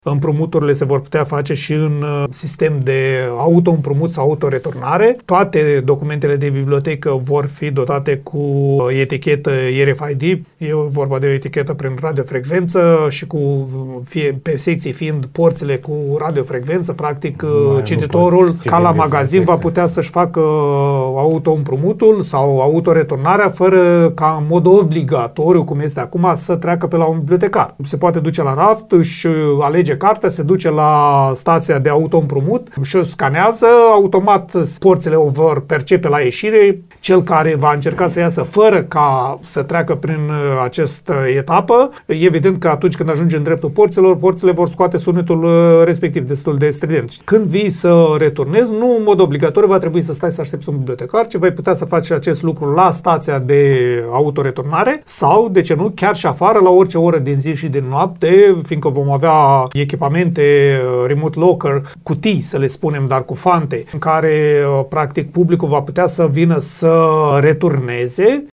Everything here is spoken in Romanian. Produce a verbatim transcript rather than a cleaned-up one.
Împrumuturile se vor putea face și în sistem de auto-împrumut sau auto-returnare. Toate documentele de bibliotecă vor fi dotate cu etichetă R F I D. E vorba de o etichetă prin radiofrecvență și cu fie, pe secții fiind porțile cu radiofrecvență. Practic, Mai cititorul, ca la magazin, va putea să-și facă auto-împrumutul sau auto-returnarea fără ca în mod obligatoriu, cum este acum, să treacă pe la un bibliotecar. Se poate duce la raft, își alege cartea, se duce la stația de auto-împrumut și o scanează, automat porțile o vor percepe la ieșire. Cel care va încerca să iasă fără ca să treacă prin această etapă, evident că atunci când ajunge în dreptul porților, porțile vor scoate sunetul respectiv destul de strident. Când vii să returnezi, nu în mod obligatoriu va trebui să stai să aștepți un bibliotecar, ci vei putea să faci acest lucru la stația de autoreturnare sau, de ce nu, chiar și afară, la orice oră din zi și din noapte, fiindcă vom avea echipamente remote locker, cutii, să le spunem, dar cu fante, în care, practic, publicul va putea să vină să returneze